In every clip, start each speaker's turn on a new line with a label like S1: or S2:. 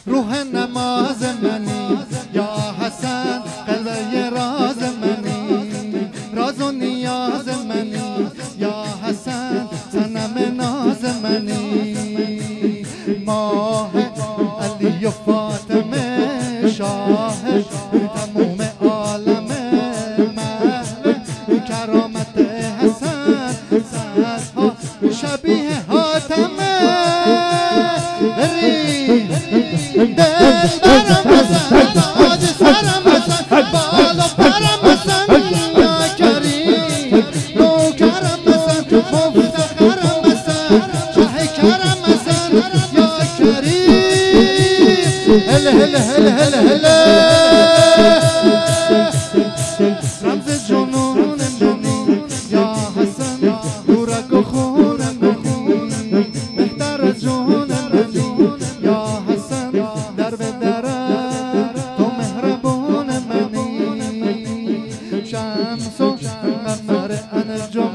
S1: روح نماز منی یا حسن قلعه راز منی راز و نیاز منی یا حسن صنم ناز منی ماه علی و فاطمه شاه تموم عالم محل کرامت حسن صدها شبیه حاتمه دل برم بزن تاج سرم بزن بالا پرم بزن یا کریم نوکرم بزن مفتخرم بزن شه کرم بزن یا کریم هل هل هل هل هل رمز جنون منی یا حسن نورک و خون منی بهتر از جون منی یا حسن در به درم تو مهربون منی شمس و قمر انجام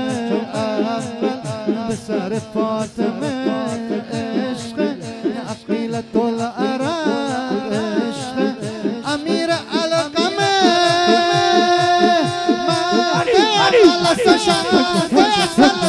S1: اول به سر فاطمه عشق عقیلت العرب عشق امیر علقمه من الله سشن